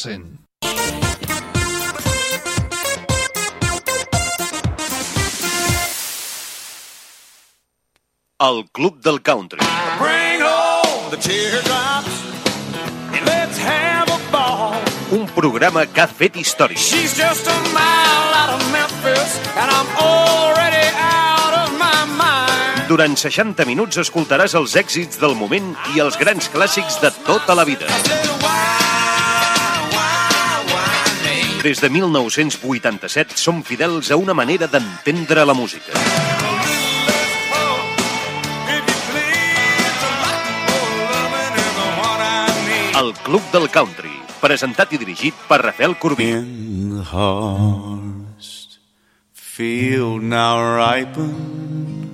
100%. El Club del Country. Bring home the teardrops and let's have a ball. Un programa que ha fet història. She's just a mile out of Memphis and I'm already out of my mind. Durant 60 minuts escoltaràs els èxits del moment i els grans clàssics de tota la vida. Des de 1987 som fidels a una manera d'entendre la música. El Club del Country, presentat i dirigit per Rafael Corbí. In the harvest field now ripen,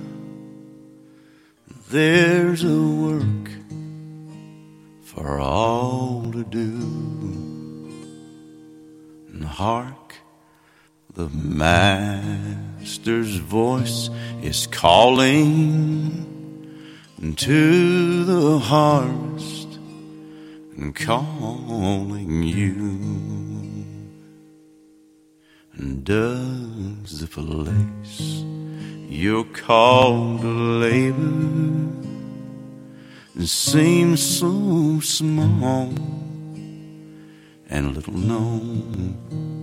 there's a work for all to do. And hark, the Master's voice is calling to the harvest and calling you. And does the place you're called to labor seem so small and little known?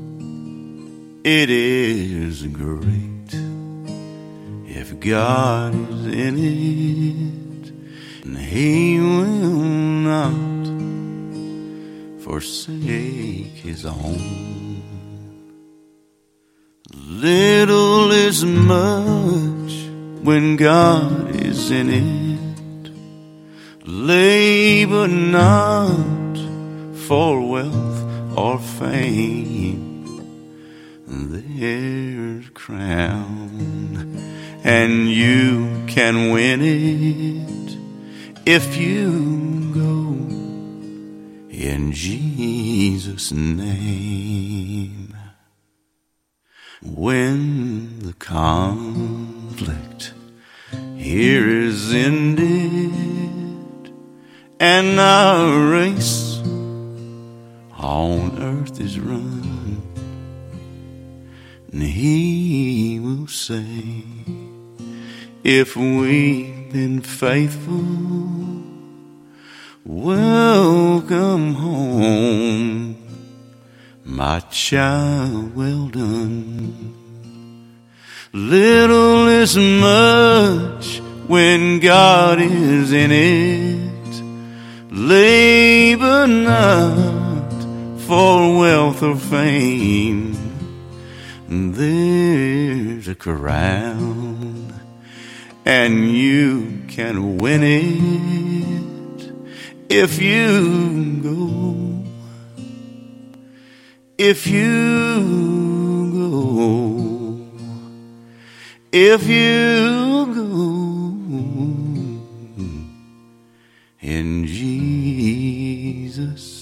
It is great if God is in it, and He will not forsake His own. Little is much when God is in it. Labor not for wealth or fame. There's a crown, and you can win it if you go in Jesus' name. When the conflict here is ended and our race on earth is run, and He will say, if we've been faithful, welcome home, my child, well done. Little is much when God is in it. Labor not for wealth or fame. There's a crown, and you can win it if you go. If you go, if you go, in Jesus'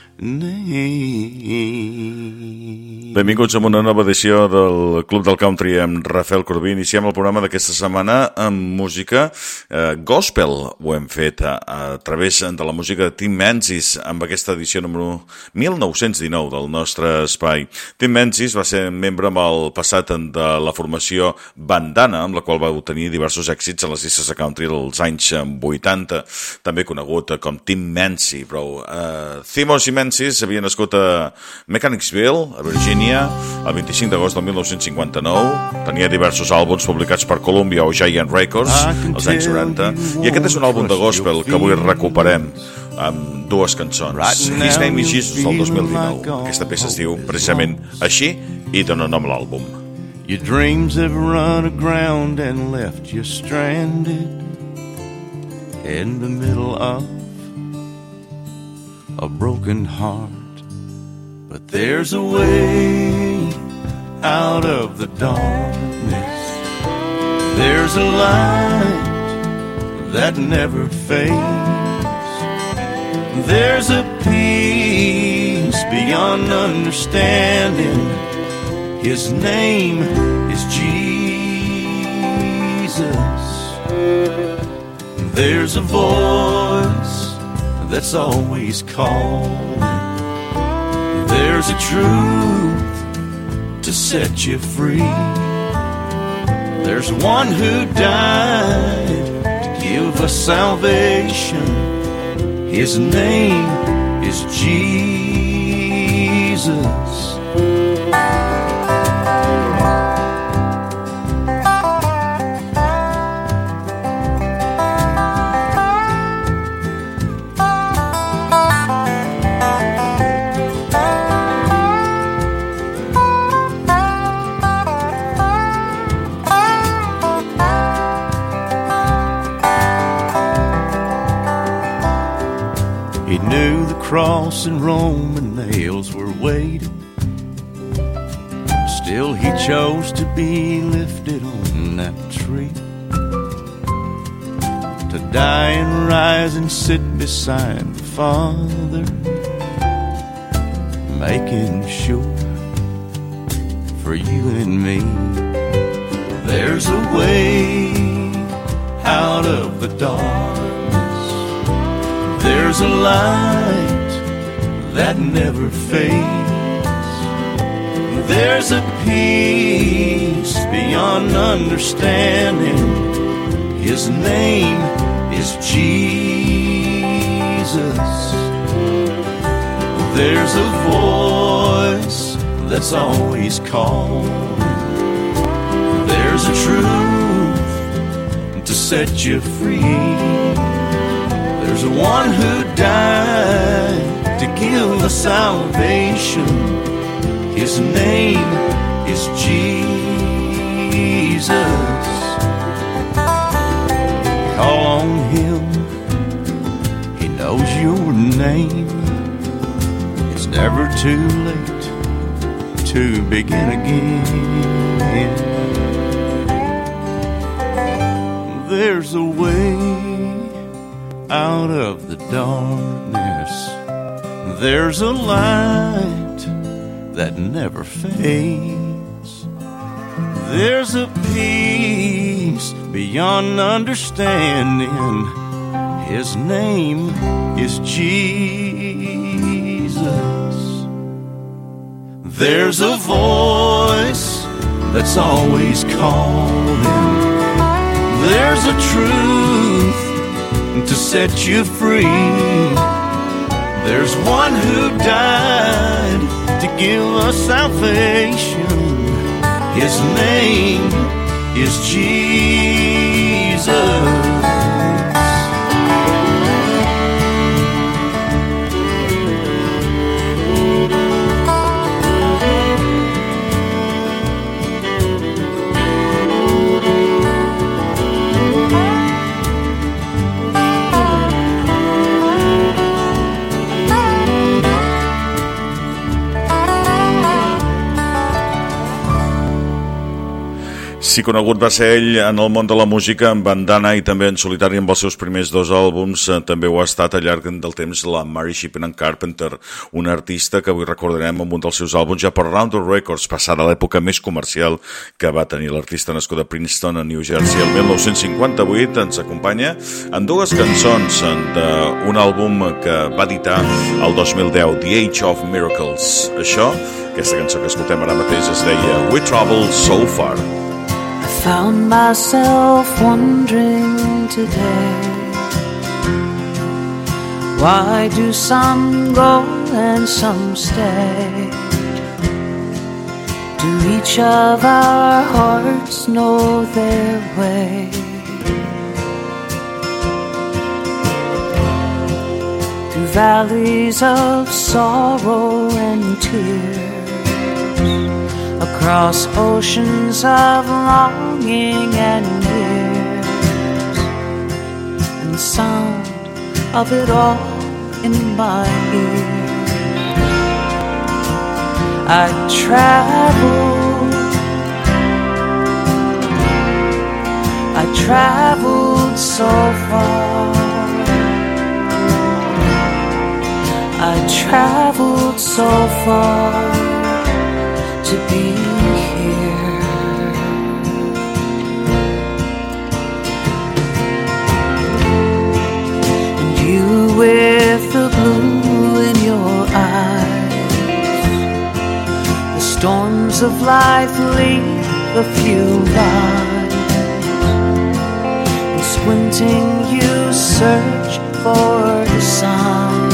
name. Benvinguts a una nova edició del Club del Country amb Rafael Corbí. Iniciem el programa d'aquesta setmana amb música gospel. Ho hem fet a través de la música de Tim Menzies amb aquesta edició número 1919 del nostre espai. Tim Menzies va ser membre amb el passat de la formació Bandana, amb la qual va obtenir diversos èxits a les llistes de country dels anys 80, també conegut com Tim Menzies. Però Thiemos i Menzies havia nascut a Mechanicsville, a Virginia, el 25 d'agost del 1959. Tenia diversos àlbums publicats per Columbia o Giant Records als anys 90, i aquest és un àlbum de gospel que avui recuperem amb dues cançons. His Name is Jesus, del 2019. Aquesta peça es diu precisament així i dona nom a l'àlbum. Your dreams have run aground and left you stranded in the middle of a broken heart. But there's a way out of the darkness. There's a light that never fades. There's a peace beyond understanding. His name is Jesus. There's a voice that's always calling. There's a truth to set you free. There's one who died to give us salvation. His name is Jesus. He knew the cross and Roman nails were weighted. Still he chose to be lifted on that tree, to die and rise and sit beside the Father, making sure for you and me. There's a way out of the dark. There's a light that never fades. There's a peace beyond understanding. His name is Jesus. There's a voice that's always calling. There's a truth to set you free. There's one who died to give us salvation. His name is Jesus. Call on him, he knows your name. It's never too late to begin again. There's a way out of the darkness. There's a light that never fades. There's a peace beyond understanding. His name is Jesus. There's a voice that's always calling. There's a truth to set you free. There's one who died to give us salvation. His name is Jesus. Sí, conegut va ser ell en el món de la música, en bandana i també en solitari amb els seus primers 2 àlbums. També ho ha estat al llarg del temps la Mary Shipman Carpenter, una artista que avui recordarem amb un dels seus àlbums ja per Round the Records, passada l'època més comercial que va tenir l'artista nascuda a Princeton, a New Jersey. El 1958 ens acompanya en 2 cançons d'un àlbum que va editar el 2010, The Age of Miracles. Aquesta cançó que escoltem ara mateix es deia We Travel So Far. I found myself wondering today, why do some go and some stay? Do each of our hearts know their way? Through valleys of sorrow and tears, across oceans of longing and years, and the sound of it all in my ears. I traveled so far. I traveled so far to be here. And you with the blue in your eyes storms of life leave a few lines. And squinting you search for the sign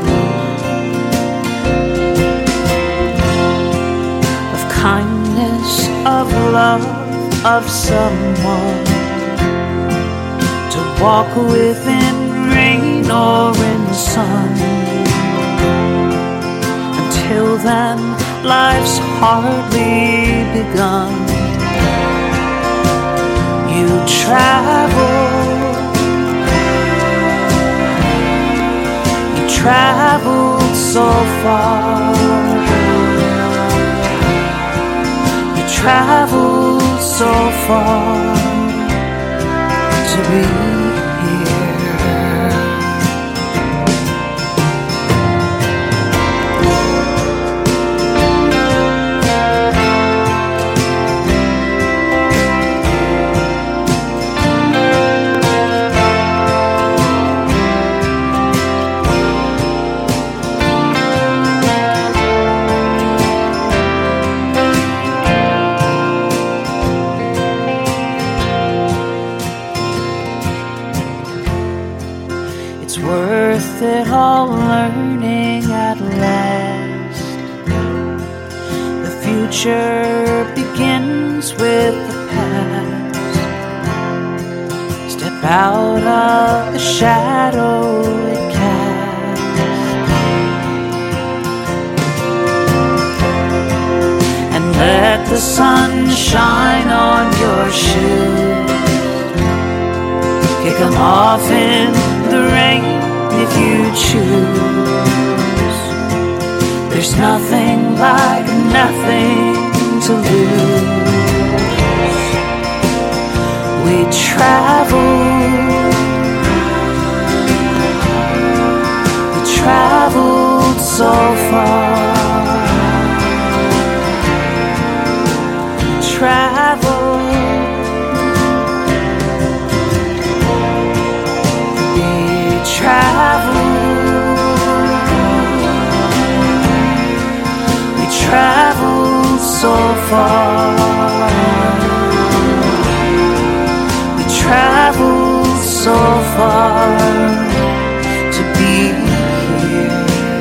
of kindness, of love, of someone to walk with in rain or in the sun. Until then, life's hardly begun. You traveled so far. You traveled so far to be it all learning at last. The future begins with the past. Step out of the shadow it casts, and let the sun shine on your shoes. Kick 'em off in the rain if you choose. There's nothing like nothing to lose. We traveled so far. Traveled so far. We traveled so far to be here.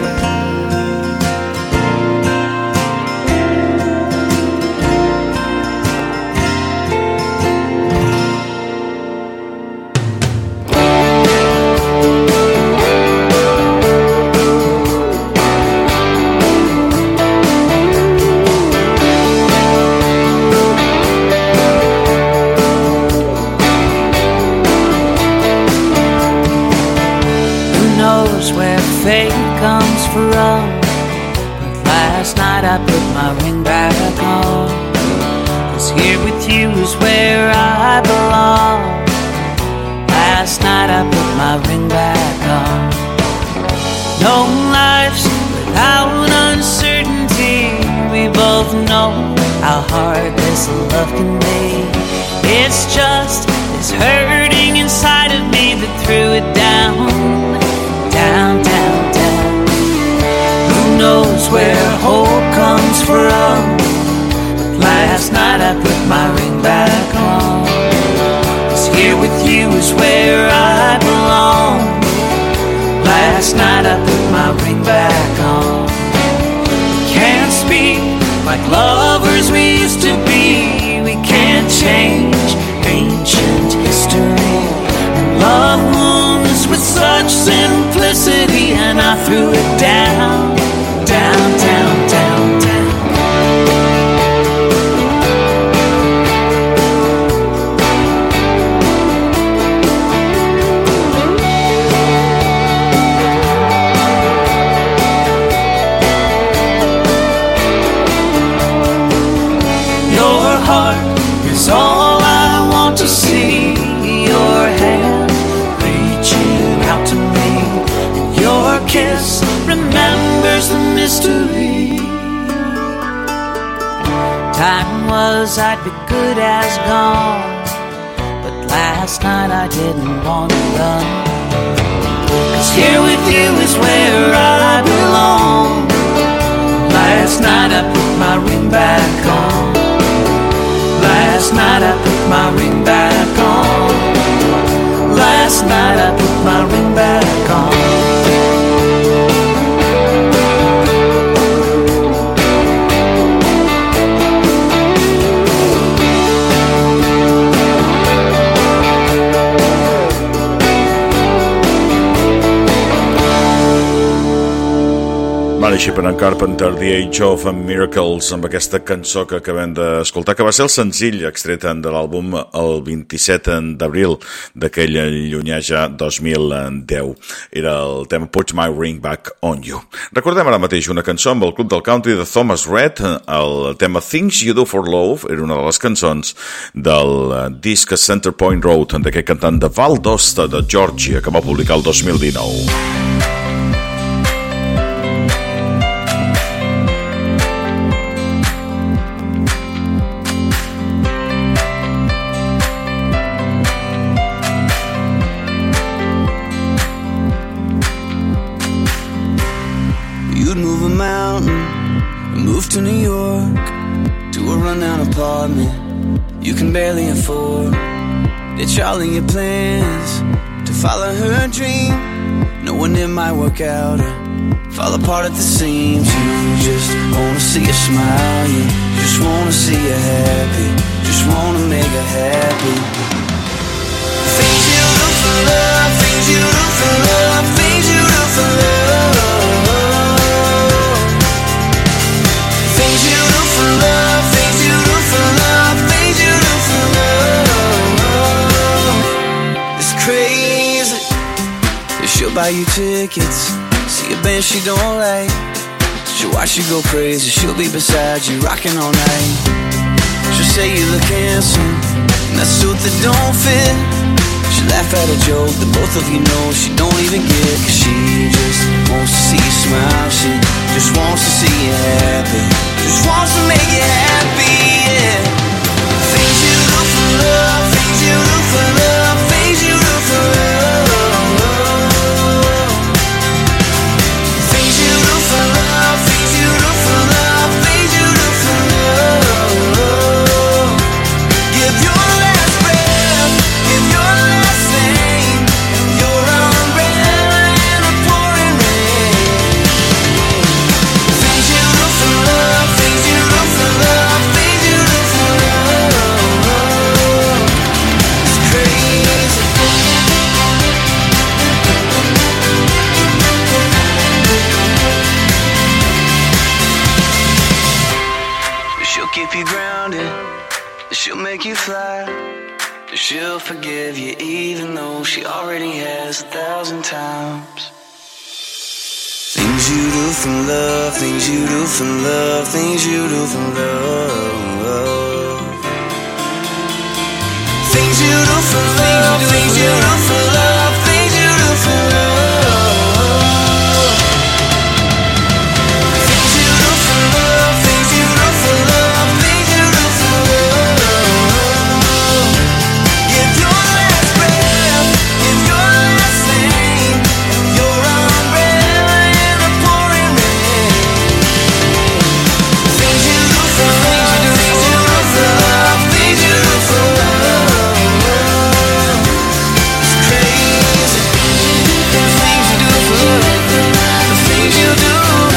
Comes from, but last night I put my ring back on. 'Cause here with you is where I belong. Last night I put my ring back on. No life's without uncertainty. We both know how hard this love can be. It's just this hurting inside of me that threw it down, down, down, down. Who knows where hope comes from? But last night I put my ring back on. 'Cause here with you is where I belong. Last night I put my ring back on. We can't speak like lovers we used to be. We can't change ancient history. And love wounds with such simplicity, and I threw it down, down, down, down, down. Your heart is all I want to see. Your hand reaching out to me, and your kiss remembers the mystery. Time was I'd be good as gone, but last night I didn't want to run. 'Cause here with you is where I belong. Last night I put my ring back on. Last night I put my ring back on. Last night I put my ring back on. Va néixer per en Carpenter, The Age of Miracles, amb aquesta cançó que acabem d'escoltar, que va ser el senzill extreta de l'àlbum el 27 d'abril d'aquell llunyà ja 2010. Era el tema Put My Ring Back on You. Recordem ara mateix una cançó amb el Club del Country de Thomas Rhett, el tema Things You Do for Love, era una de les cançons del disc Center Point Road d'aquest cantant de Valdosta de Georgia que va publicar el 2019. To New York, to a rundown apartment you can barely afford. Ditch all of your plans to follow her dream, knowing it might work out or fall apart at the seams. You just wanna see her smile, you just wanna see her happy, just wanna make her happy. Things you do for love, things you do for love, things you do for love. Things you do for love, things you do for love, things you do for love. It's crazy. She'll buy you tickets, see a band she don't like. She'll watch you go crazy, she'll be beside you, rocking all night. She'll say you look handsome in that suit that don't fit. She'll laugh at a joke that both of you know she don't even get. Cause she just wants to see you smile, she just wants to see you happy, just wants to make you happy, yeah. Things you do for love, things you do for love, things you do for love. Things you do for love, things you do for love, things you do for love. Give your last breath, give your last thing, your umbrella in a pouring rain. Things you do for love, things you do for love, things you do for love. It's crazy. She'll keep you grounded, she'll make you fly, she'll forgive you even though she already has 1,000 times. Things you do for love, things you do for love, things you do for love. Things you do for love, things you do for love, things you do for love. Things you do for love, things you do for love, things you do for love. Give your last breath, give your last thing, your umbrella in the pouring rain. Things you do for love, things you do for love, things you do for love. It's crazy. Things you do for love, the things you do.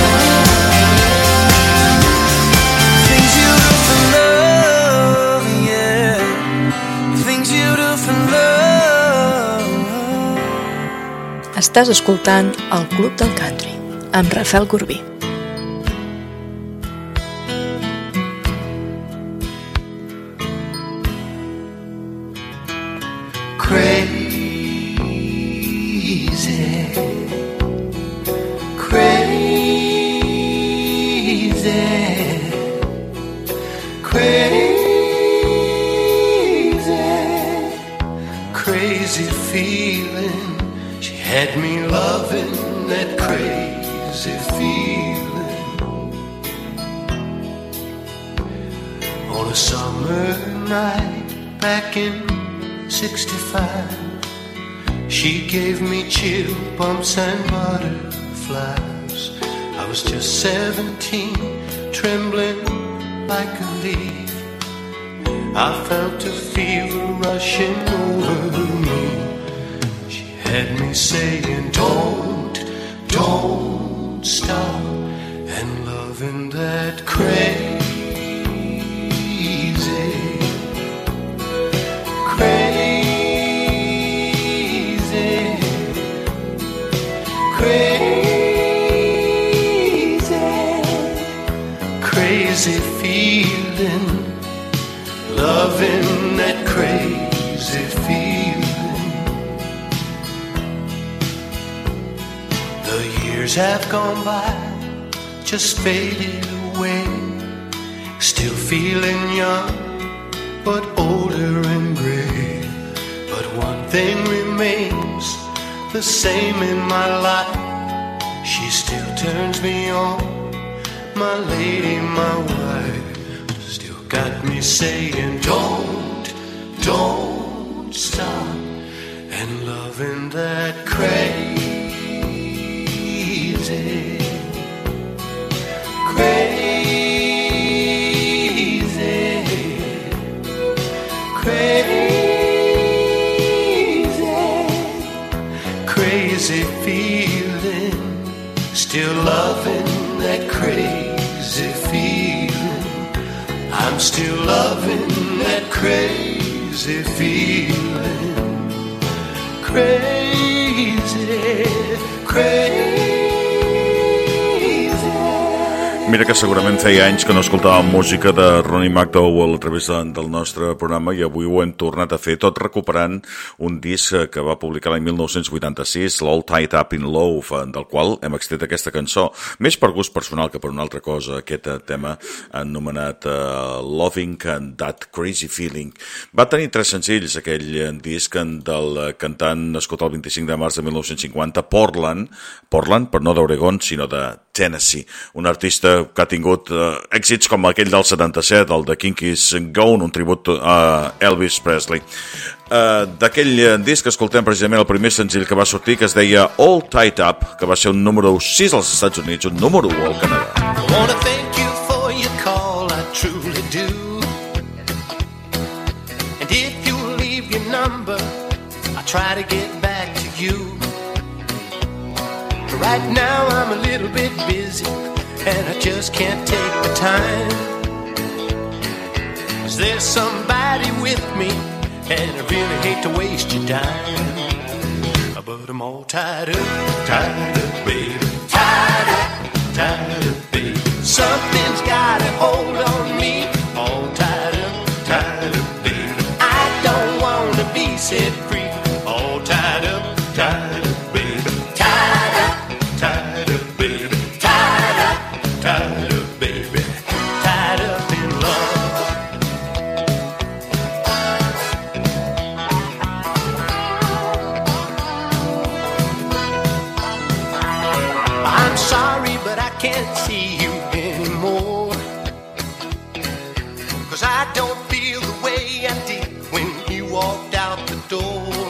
Things you do for love, yeah. Things you do for love. Estàs escoltant el Club del Country amb Rafael Corbí. Crazy feeling, she had me loving that crazy feeling. On a summer night back in '65, she gave me chill bumps and butterflies. I was just 17, trembling like a leaf. I felt a fever rushing over me. She had me saying, don't stop. And loving that crazy feeling, loving that crazy feeling. The years have gone by, just faded away. Still feeling young, but older and gray. But one thing remains the same in my life. She still turns me on, my lady, my wife. Still got me saying, don't stop. And loving that crazy feeling. Still loving that crazy feeling. I'm still loving that crazy feeling. Crazy. Mira que segurament feia anys que no escoltàvem música de Ronnie McDowell a través del nostre programa i avui ho hem tornat a fer, tot recuperant un disc que va publicar l'any 1986, l'All Tied Up in Love, del qual hem extret aquesta cançó, més per gust personal que per una altra cosa, aquest tema anomenat Loving and That Crazy Feeling. Va tenir 3 senzills aquell disc del cantant nascut el 25 de març de 1950, Portland, però no d'Oregon, sinó de Tennessee, un artista que ha tingut èxits com aquell del 77, el de Kinky's Gone, un tribut a Elvis Presley. D'aquell disc escoltem precisament el primer senzill que va sortir, que es deia All Tied Up, que va ser un número 6 als Estats Units, un número 1 al Canadà. I wanna thank you for your call, I truly do. And if you leave your number, I'll try to get back to you. Right now I'm a little bit busy and I just can't take the time. 'Cause there's somebody with me and I really hate to waste your time. But I'm all tied up, baby. Tied up, baby. Something's got a hold on me. All tied up, baby. I don't wanna be set free. All tied up, baby. Tied up, baby. Tied up, baby. Tied up in love. I'm sorry, but I can't see you anymore. 'Cause I don't feel the way I did when you walked out the door.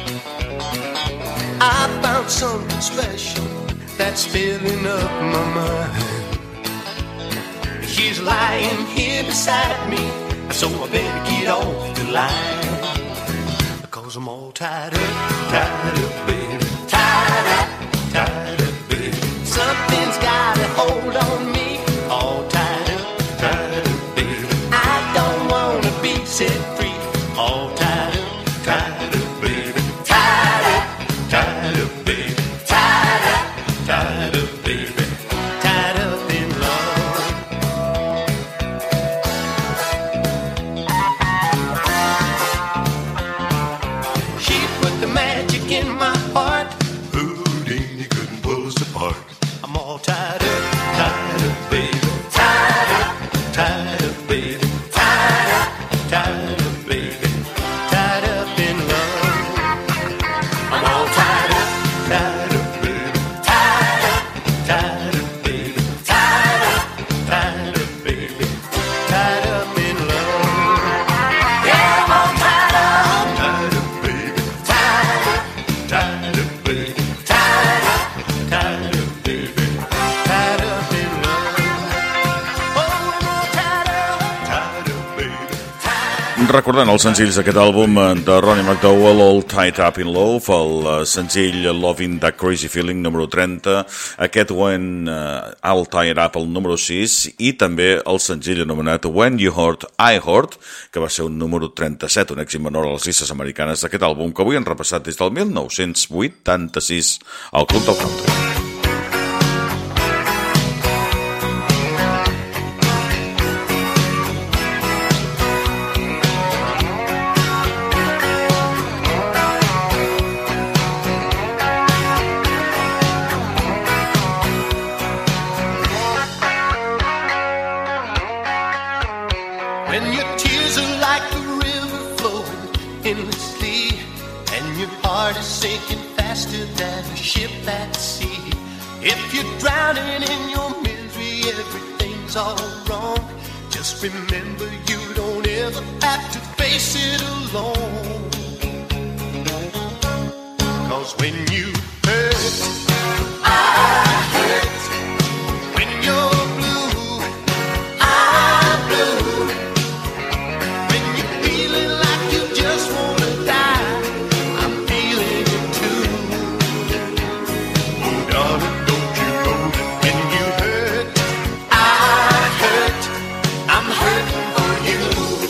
I found something special that's filling up my mind. She's lying here beside me, so I better get off the line. Because I'm all tied up, baby. Tied up, baby. Something's got a hold on me. All tied up, baby. I don't wanna be set free. All tied up, baby. Tied up, baby. Tied up, baby. Tied up in love. She put the magic in my heart. Houdini couldn't pull us apart. I'm all tied up, baby. Tied up, baby. Tied up, baby. Tied up in love. I'm all tied up, baby. Tied up, baby. Tied up, baby. Tied up in love. Yeah, I'm all tied up, baby. Tied up, baby. Tied up, baby. Tied up in love. Oh, I'm all tied up. Recordant els senzills d'aquest àlbum de Ronnie McDowell, All Tied Up in Love, el senzill Loving That Crazy Feeling, número 30, aquest When All Tied Up, el número 6, i també el senzill anomenat When You Heard, I Heard, que va ser un número 37, un èxit menor a les llistes americanes d'aquest àlbum, que avui han repassat des del 1986 al Club del Country. Remember, you don't ever have to face it alone. 'Cause when you hurt, I hurt. When you're blue, I'm blue. When you're feeling like you just wanna die, I'm feeling it too. Oh, darling, don't you know that when you hurt, I hurt. I'm hurting for you.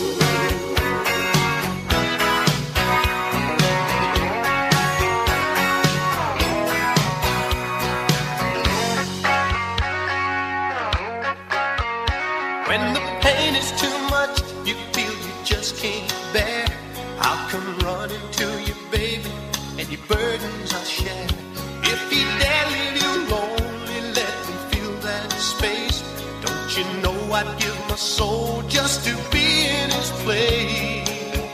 When the pain is too much, you feel you just can't bear, I'll come running to you, baby, and your burdens I'll share. If you dare leave you lonely, let me feel that space. Don't you know I'd give my soul just to be in his place?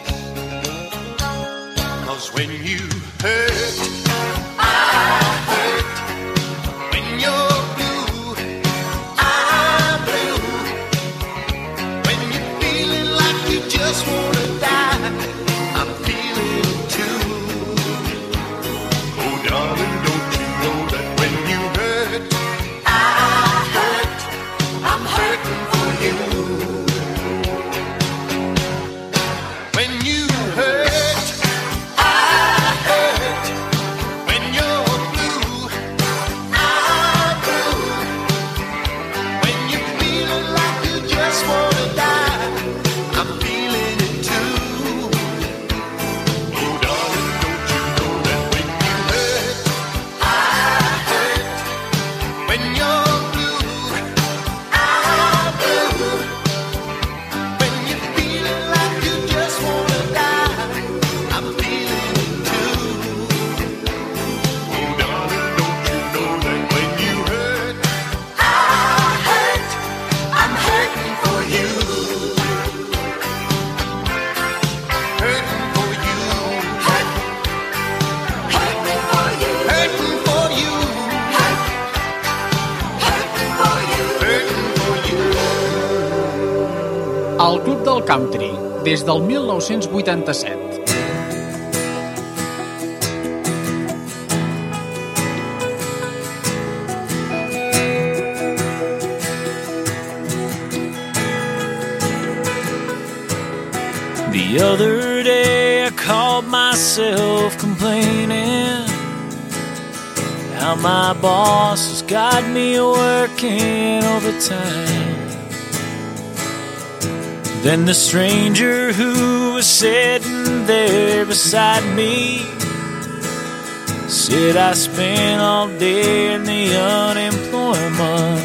'Cause when you hurt, I hurt. When you're blue, I'm blue. When you're feeling like you just wanna die, I'm feeling it too. Oh, darling, don't you know that when you hurt, I hurt. I'm hurting for you. When you hurt, I hurt. When you're blue, I'm blue. When you're feeling like you just wanna die, I'm feeling it too. Oh, darling, don't you know that when you hurt, I hurt. When you're blue, I'm blue. When you're feeling like you just wanna die, I'm feeling it too. Oh, darling, don't you know that when you hurt, I hurt. I'm hurting for you. Hurting for you. Hurting for you. Hurting for you. Hurting for you. Hurting for you. El Club del Country, des del 1987. The other day I called myself complaining how my boss has got me working overtime. Then the stranger who was sitting there beside me said I spent all day in the unemployment.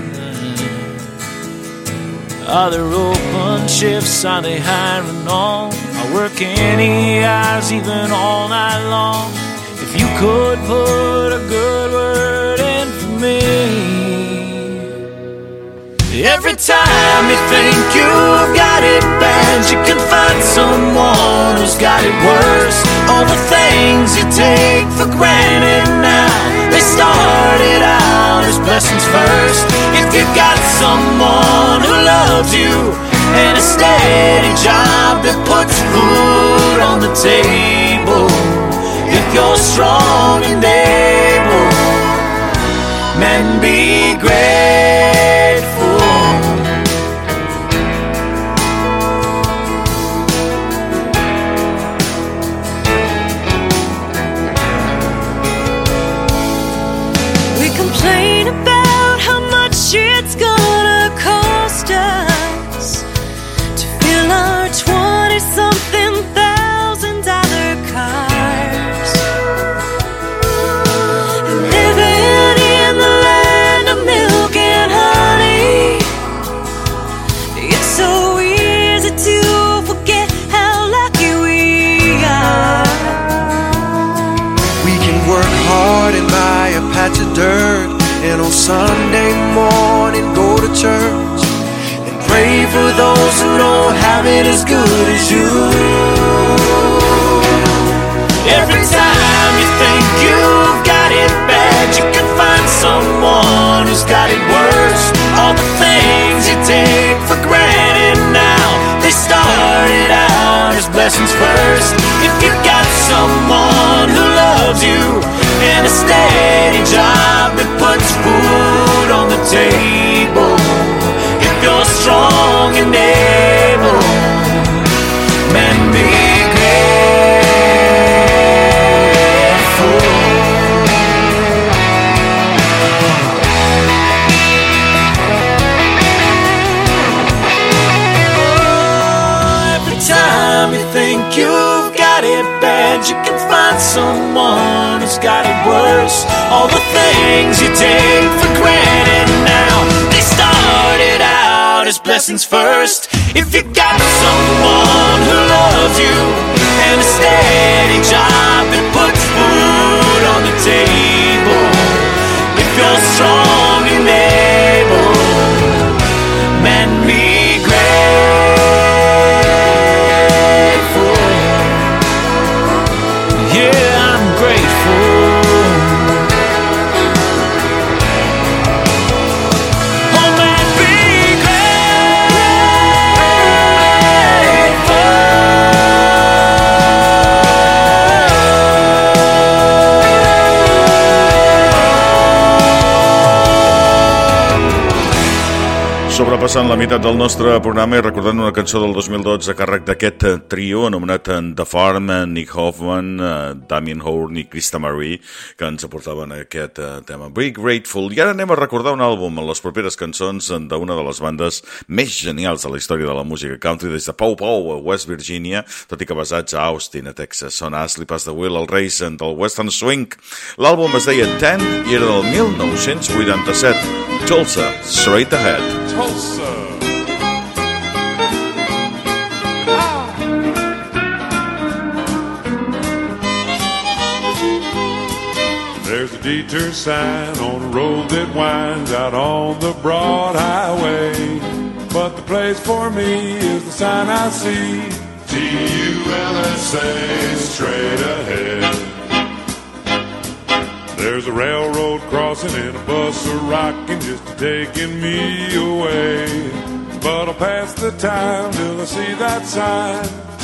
Are there open shifts? Are they hiring on? I work any hours, even all night long. If you could put a good word in for me. Every time you think you've got it bad, you can find someone who's got it worse. All the things you take for granted now, they started out as blessings first. If you got someone who loves you and a steady job that puts food on the table, if you're strong and able, man, be grateful. and on Sunday morning go to church and pray for those who don't have it as good as you. Every time you think you've got it bad, you can find someone who's got it worse. All the things you take for granted now, they started out as blessings first. If you got someone who loves you and a steady job that puts food on the table, if you're strong and able, man, be grateful. Every time you think you've got it bad, you can find someone who's got it worse. All the things you take for granted now, they started out as blessings first. If you got someone who loves you and a steady job that puts food on the table, if you're strong and able, man, be grateful. Yeah, I'm grateful. Oh man, be Sobrepassant la meitat del nostre programa i recordant una cançó del 2012 a càrrec d'aquest trio anomenat The Farm, Nick Hoffman, Damien Horn i Krista Marie, que ens aportaven aquest tema Be Grateful. I ara anem a recordar un àlbum, les properes cançons d'una de les bandes més genials de la història de la música country, des de Paw Paw a West Virginia, tot i que basats a Austin, a Texas. Són Astley Pass the Wheel, el Reis del Western Swing. L'àlbum es deia 10 i era del 1987. Tulsa, Straight Ahead. Tulsa. There's a detour sign on a road that winds out on the broad highway, but the place for me is the sign I see, Tulsa, straight ahead. There's a railroad crossing and a bus a-rocking just taking me away, but I'll pass the time till I see that sign,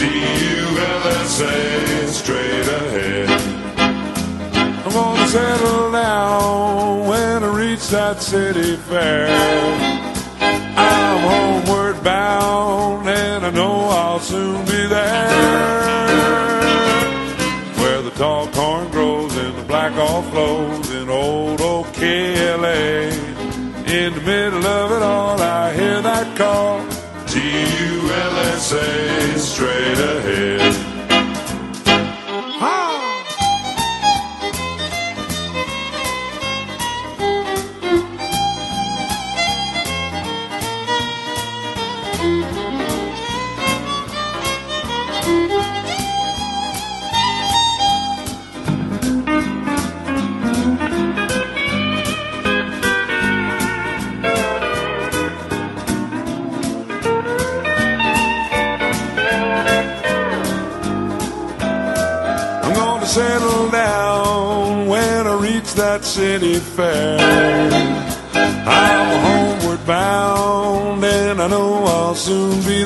Tulsa, straight ahead. I'm gonna settle down when I reach that city fair. I'm homeward bound and I know I'll soon be there, where the tall corn grows and the black all flows in old O'Kelly. In the middle of it all I hear that call, Tulsa, straight ahead. Settle down when I reach that city fair. I'm homeward bound and I know I'll soon be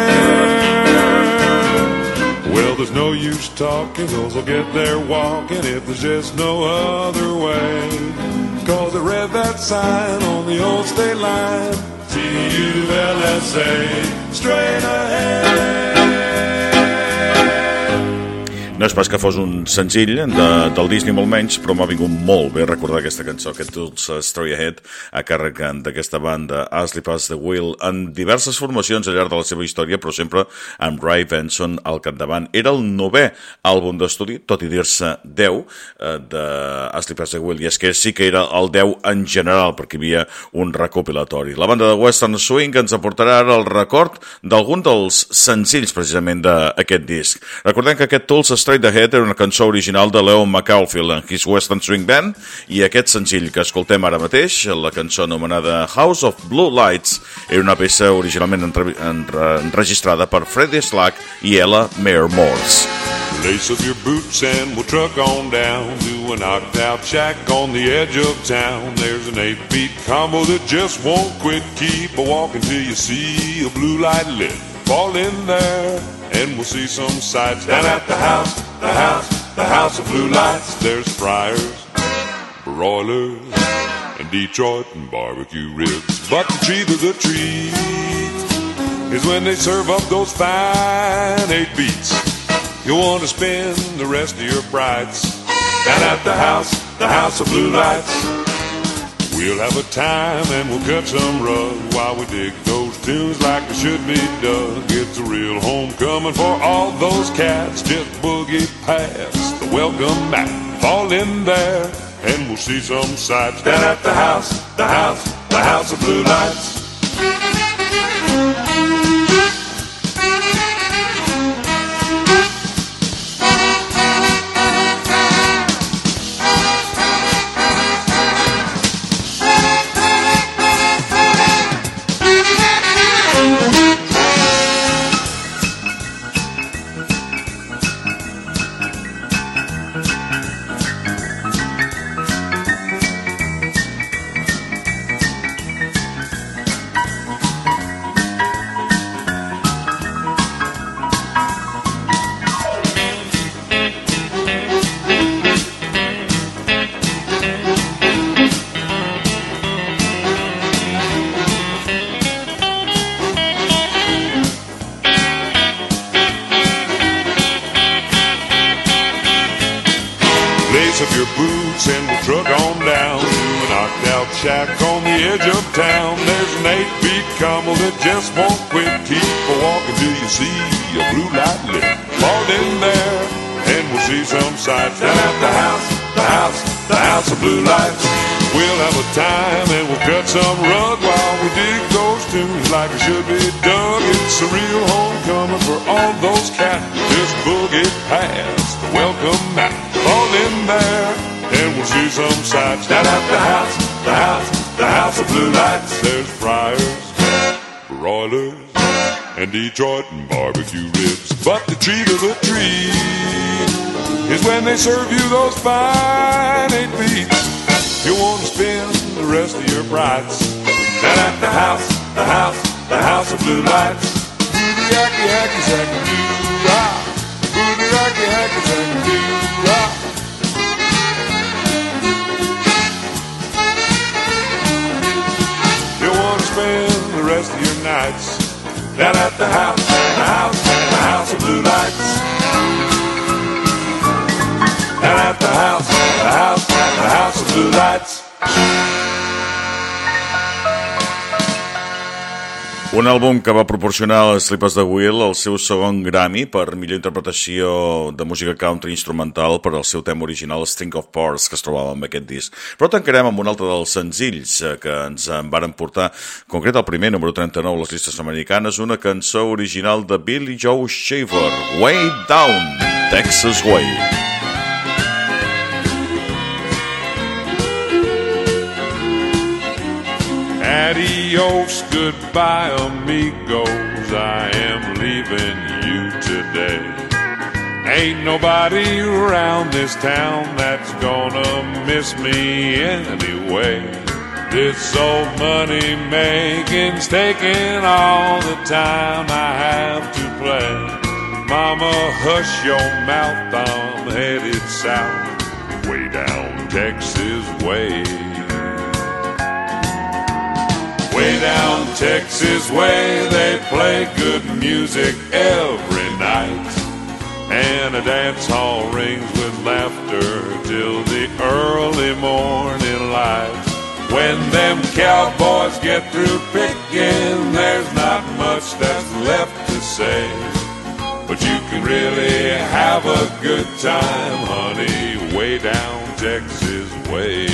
there. Well, there's no use talking, 'cause I'll get there walking if there's just no other way. 'Cause I read that sign on the old state line, Tulsa, straight ahead. No és pas que fos un senzill del Disney, molt menys, però m'ha vingut molt bé recordar aquesta cançó, aquest Tulsa Straight Ahead, a càrrec d'aquesta banda, Astley Pass the Wheel, en diverses formacions al llarg de la seva història, però sempre amb Ray Benson al capdavant. Era el 9è àlbum d'estudi, tot i dir-se 10, d'Astley Pass the Wheel, i és que sí que era el 10 en general, perquè hi havia un recopilatori. La banda de Western Swing ens aportarà ara el record d'algun dels senzills, precisament, d'aquest disc. Recordem que aquest Tulsa Straight Ahead era una cançó original de Leon McAulfield en His Western Swing Band, i aquest senzill que escoltem ara mateix, la cançó anomenada House of Blue Lights, era una peça originalment enregistrada per Freddie Slack i Ella Mayer Morse. Lace up your boots and we'll truck on down to a knocked out shack on the edge of town. There's an 8-beat combo that just won't quit. Keep a walking till you see a blue light lit. Fall in there and we'll see some sights. Down at the house of blue lights. There's fryers, broilers, and Detroit and barbecue ribs. But the treat of the treat is when they serve up those fine 8 beats. You'll want to spend the rest of your brights down at the house of blue lights. We'll have a time and we'll cut some rug while we dig those tunes like they should be dug. It's a real homecoming for all those cats. Just boogie past the welcome mat. Fall in there and we'll see some sights down at the house of blue lights. Lace up your boots and we'll truck on down to a knocked out shack on the edge of town. There's an 8-beat combo that just won't quit. Keep a walking till you see a blue light lit. Fall in there and we'll see some sights down at the house of blue lights. We'll have a time and we'll cut some rug while we dig those tunes like it should be dug. It's a real homecoming for all those cats. Just boogie past the welcome mat. Fall in there and we'll see some sights down at the house of blue lights. There's fryers, broilers, and Detroit and barbecue ribs. But the treat of the treat is when they serve you those fine 8 beats. You want to spend the rest of your brights down at the house of blue lights. Booty hacky hacky sacky doo ah. Booty hacky hacky sacky doo ah. You want to spend the rest of your nights down at the house of blue lights. Down at the house of blue lights. Un àlbum que va proporcionar a Sleepers the Wheel el seu segon Grammy per millor interpretació de música country instrumental per al seu tema original String of Pearls, que es trobava amb aquest disc. Però tancarem amb un altre dels senzills que ens en varen portar, concret el primer, número 39 a les llistes americanes, una cançó original de Billy Joe Shaver, Way Down, Texas Way. Adios, goodbye, amigos, I am leaving you today. Ain't nobody around this town that's gonna miss me anyway. This old money making's taking all the time I have to play. Mama, hush your mouth, I'm headed south, way down Texas way. Way down Texas way, they play good music every night, and a dance hall rings with laughter till the early morning light. When them cowboys get through picking, there's not much that's left to say, but you can really have a good time, honey, way down Texas way.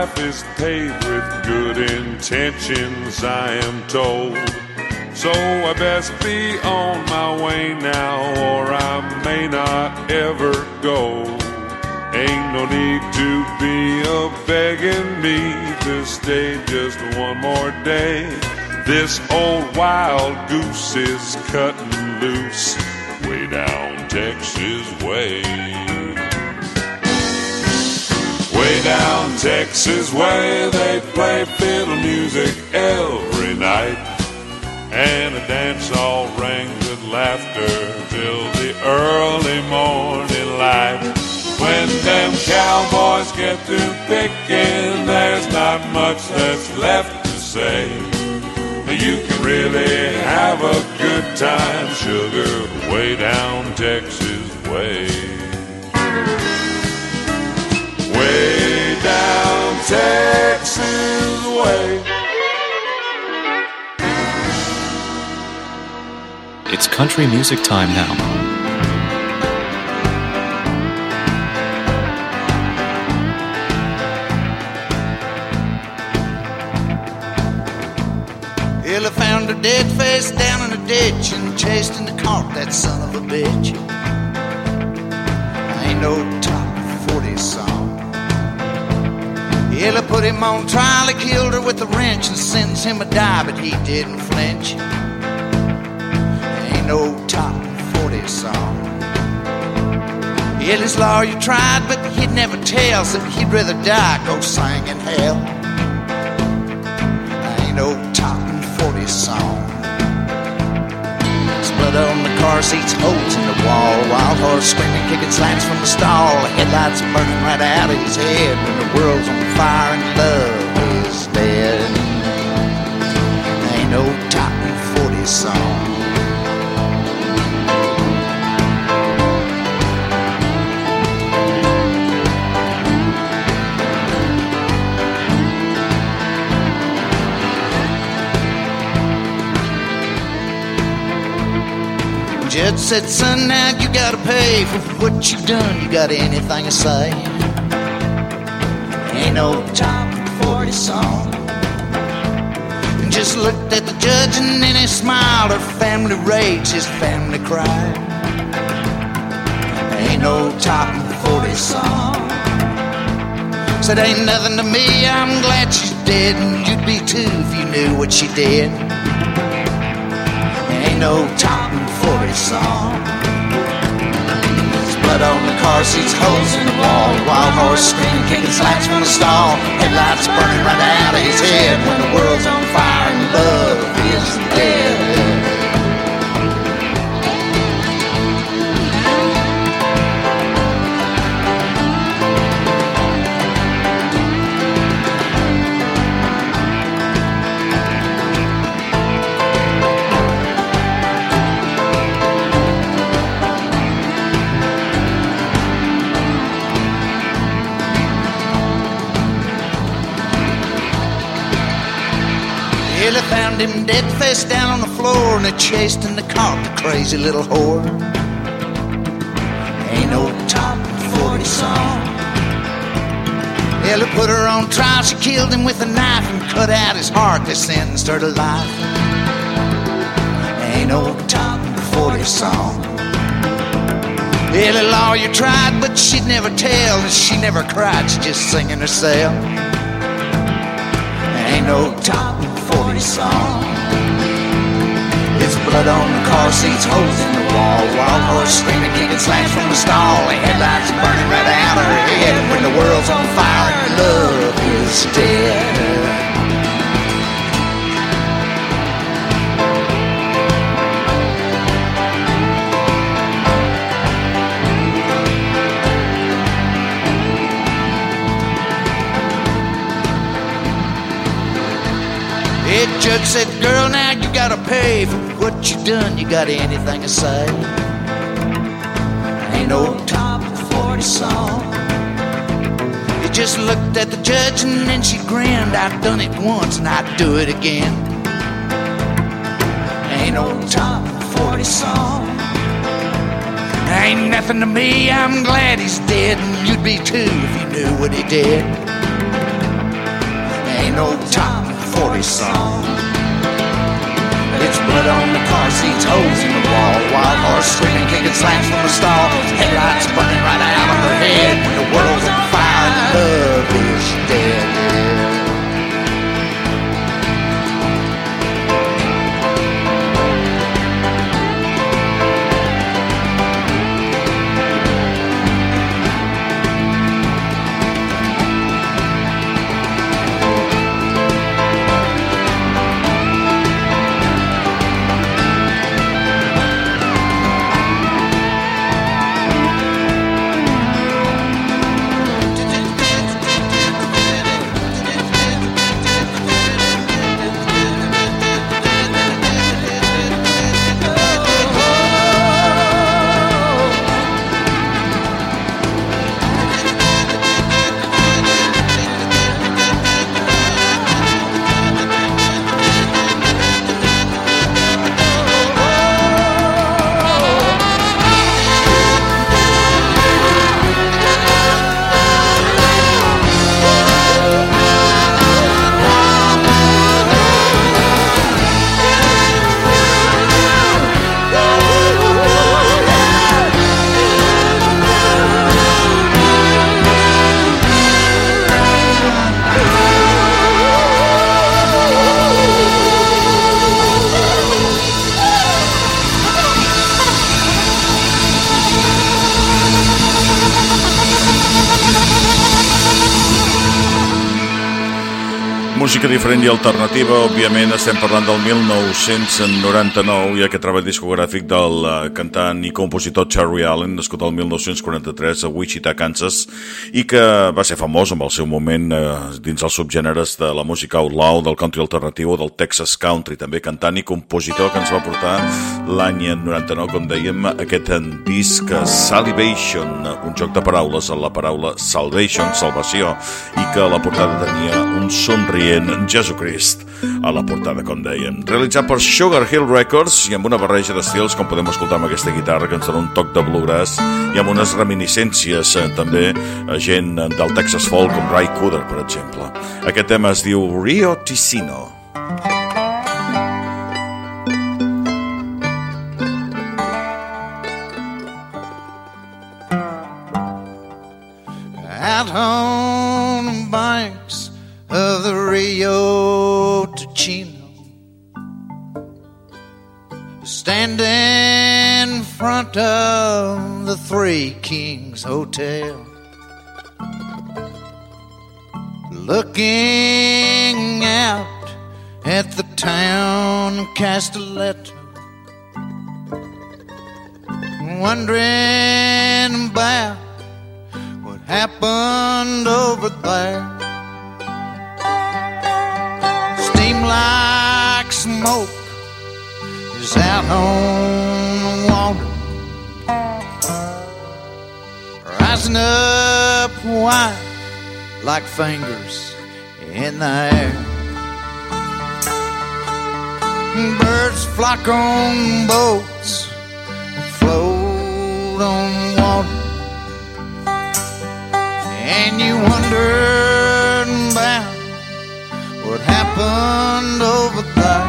life is paved with good intentions, I am told. So I best be on my way now, or I may not ever go. Ain't no need to be begging me to stay just one more day. This old wild goose is cutting loose way down Texas way. Way down Texas way, they play fiddle music every night, and a dance all rang with laughter till the early morning light. When them cowboys get through picking, there's not much that's left to say. You can really have a good time, sugar, way down Texas way. Way down Texas way. It's country music time now. Well, I found her dead face down in a ditch and chased in the cart that son of a bitch. I ain't no top 40 song. Yeah, I put him on trial, I killed her with a wrench and sentenced him to die, but he didn't flinch. Ain't no top 40 song. Yeah, his lawyer tried, but he'd never tell, so he'd rather die, go sing in hell. Ain't no top 40 song. There's blood on the car seats, holes in the wall, wild horse screaming, kicking slants from the stall, the headlights burning right out of his head when the world's on fire and love is dead. Ain't no top 40 song. Judge said, son, now you gotta pay for what you done. You got anything to say? Ain't no top 40 song. And just looked at the judge and then he smiled. Her family raged, his family cried. Ain't no top 40 song. Said, ain't nothing to me, I'm glad she's dead, and you'd be too if you knew what she did. Ain't no top 40 song. There's blood on the car seats, holes in the wall, wild horse screaming, kicking slats from the stall, headlights burning right out of his head when the world's on fire and love is dead. They found him dead face down on the floor, and they chased in the cart, the crazy little whore. Ain't no top 40 song. Yeah, they put her on trial, she killed him with a knife and cut out his heart, they sentenced her to life. Ain't no top 40 song. Yeah, the lawyer tried, but she'd never tell, and she never cried, she just singing herself. Ain't no top 40 song. It's blood on the car seats, holes in the wall, wild horse screaming, kicking slants from the stall, the headlights burning right out of her head when the world's on fire and love is dead. The judge said, girl, now you gotta pay for what you done. You got anything to say? Ain't no top 40 song. He just looked at the judge and then she grinned. I've done it once and I'd do it again. Ain't no top 40 song. Ain't nothing to me, I'm glad he's dead, and you'd be too if you knew what he did. an old top 40 song. It's blood on the car seats, holes in the wall, wild horse screaming, kicking slams from the stall, headlights burning right out of her head. The world's on fire and love is dead. Música diferent i alternativa, òbviament estem parlant del 1999 i aquest treball discogràfic del cantant i compositor Charlie Allen, nascut el 1943 a Wichita, Kansas, i que va ser famós en el seu moment dins els subgèneres de la música outlaw, del country alternatiu o del Texas country, també cantant i compositor que ens va portar l'any 99, com dèiem, aquest disc Salivation, un joc de paraules a la paraula salvation, salvació, i que a la portada tenia un somrient Jesucrist a la portada, com dèiem, realitzat per Sugar Hill Records i amb una barreja d'estils, com podem escoltar amb aquesta guitarra que ens dona un toc de bluegrass i amb unes reminiscències també a gent del Texas Folk com Ray Cooder, per exemple. Aquest tema es diu Rio Ticino. Out on the banks of the Rio Ticino, stand in front of the Three Kings Hotel, looking out at the town of Castelletto, wondering about what happened over there. Steam like smoke is out on the water, rising up white like fingers in the air. Birds flock on boats, float on water, and you wonder about what happened over there.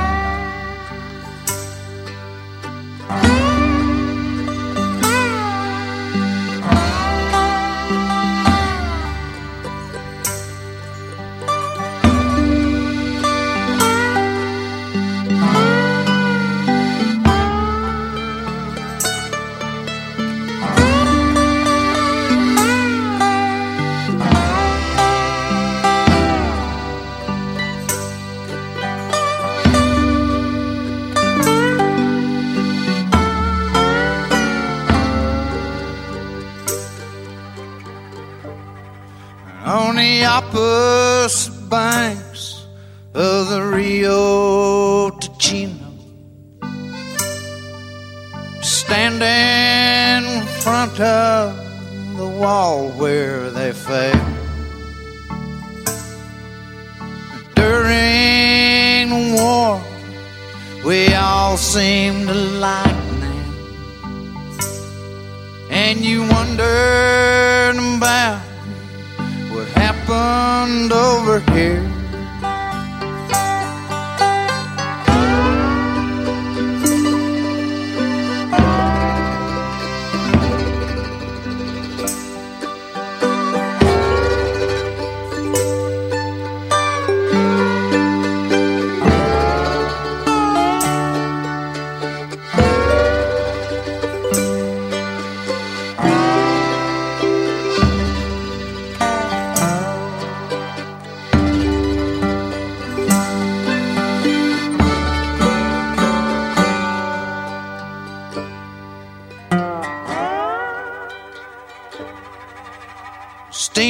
On the opposite banks of the Rio Ticino, standing in front of the wall where they fell during the war, we all seem to like now, and you wondered about what happened over here.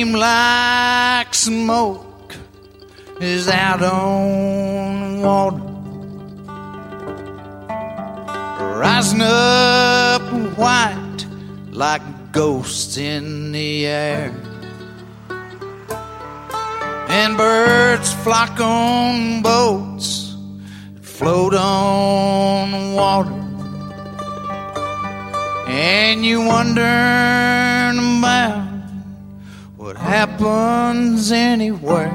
seem like smoke is out on the water, rising up white like ghosts in the air, and birds flock on boats that float on the water, and you wonder about what happens anywhere.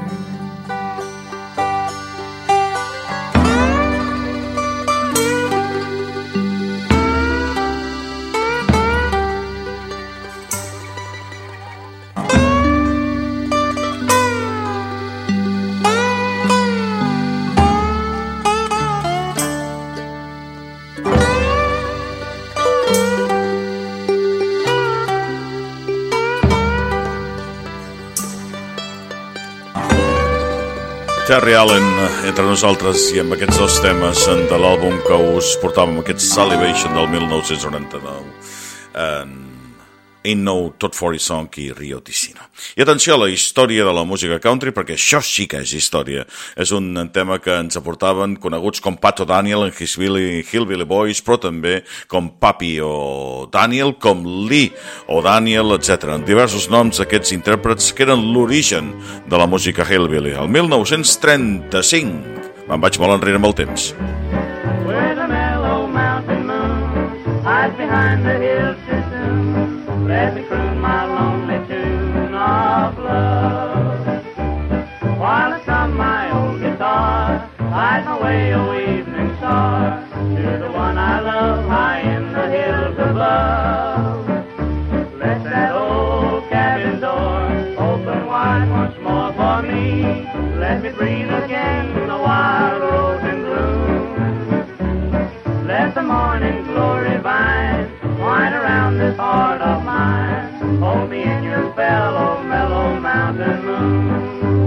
Terry Allen entre nosaltres i amb aquests dos temes de l'àlbum que us portàvem, aquest Salivation del 1999, Ain't No Tot 40 Song i Rio Ticino. I atenció a la història de la música country, perquè això sí que és història. És un tema que ens aportaven coneguts com Pat O'Daniel en His Hillbilly Boys, però també com Papi O'Daniel, com Lee O'Daniel, etc. En diversos noms aquests intèrprets que eren l'origen de la música hillbilly. El 1935. Me'n vaig molt enrere amb el temps. Where the mellow mountain moon hides behind the hills too soon, let me croon my lonely tune of love, while I strum my old guitar, hide my way, oh evening star, to the one I love high in the hills above. Let that old cabin door open wide once more for me, let me breathe again the wild rose and bloom. Let the morning glory vine wind around this heart of mine, hold me in your spell, oh mellow mountain moon.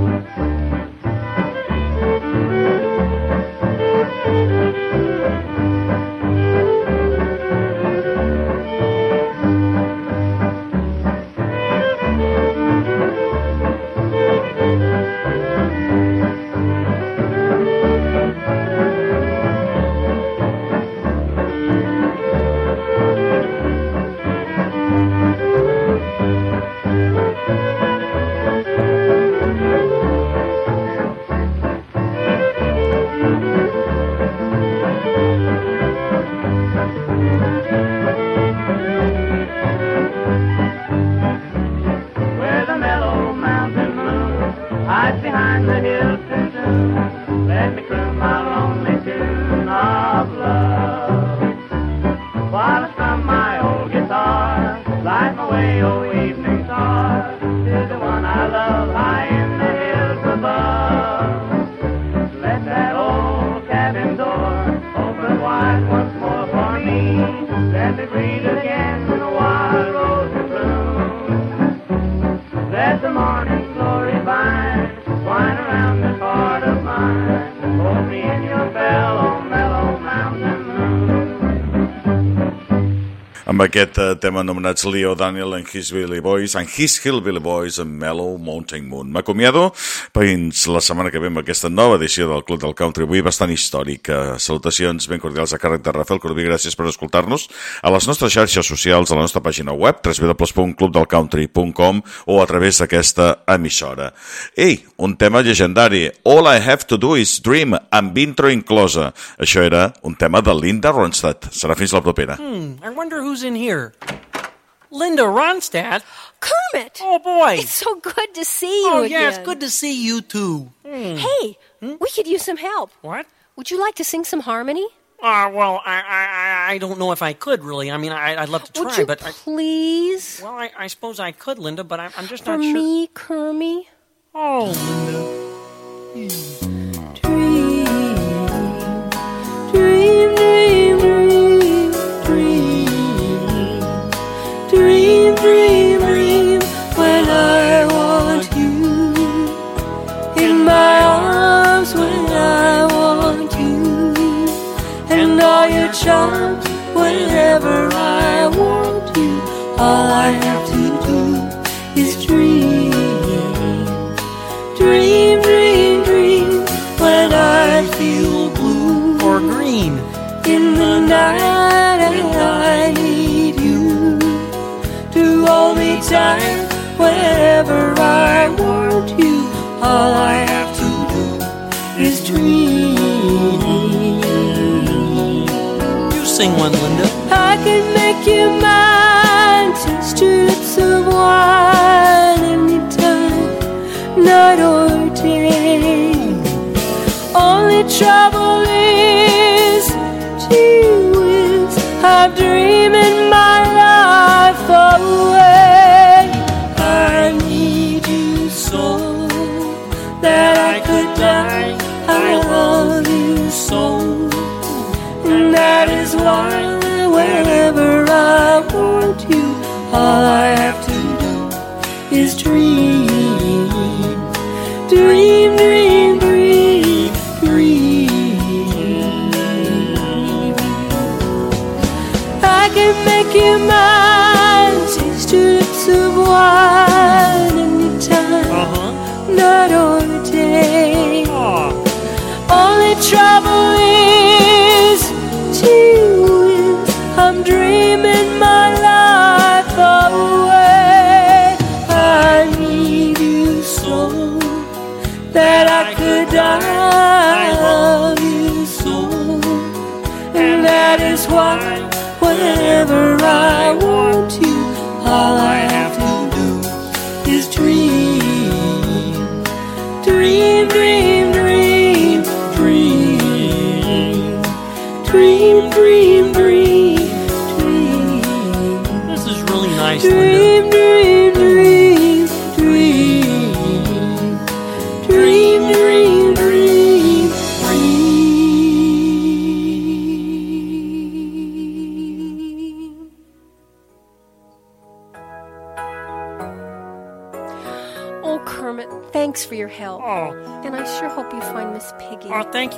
Behind the hills too soon, let me croon my lonely tune of love, while I strum my old guitar, light my way, oh evening star, to the one I love high in the hills above. Let that old cabin door open wide once more for me, let me breathe again the wild rose and bloom. Let the morning glory vine wind around this heart of mine, hold me in your fellow mellow mountain moon. Amb aquest tema anomenats Lee O'Daniel and His Hillbilly Boys and Mellow Mountain Moon. M'acomiado fins la setmana que ve amb aquesta nova edició del Club del Country, avui bastant històric. Salutacions ben cordials a càrrec de Rafael Corbí, gràcies per escoltar-nos a les nostres xarxes socials, a la nostra pàgina web www.clubdelcountry.com o a través d'aquesta emissora. Ei, un tema llegendari, All I Have to Do is Dream, amb intro inclosa. Això era un tema de Linda Ronstadt. Serà fins la propera. I wonder who's in here. Linda Ronstadt? Kermit! Oh, boy. It's so good to see you again. Oh, yeah, it's good to see you, too. Hey, we could use some help. What? Would you like to sing some harmony? Well, I don't know if I could, really. I mean, I'd love to try, Would you but... please? Well, I suppose I could, Linda, but I'm just not sure. For me, Kermie? Oh, Linda. Dream, dream, dream, dream, dream, dream, dream, dream, when I want you in my arms, when I want you, and all your charms, whenever I want you, all I have to do is dream. feel blue or green. In the night and I need you to hold me tight whenever I want you. All I have to do is dream. You sing one, Linda. I can make you mine, taste your lips of wine anytime, night or day. Only trouble is, gee whiz, I'm dreaming my life away. I need you so that I could die. I love you so, and that is why whenever I want you, all I have to do is dream. Dream, dream, dream, dream. I can make you mine, taste your lips of wine anytime, night or day. Only trouble is, gee whiz, I'm dreaming my life away. I need you so that I could die. I love you so, and that is why whenever I want you, all I have to do is dream. Dream, dream, dream, dream. Dream, dream, dream, dream. This is really nice, Linda. Dream, dream, dream, dream. Dream, dream, dream, dream. Oh, Kermit, thanks for your help. Oh. And I sure hope you find Miss Piggy. Oh, thank you.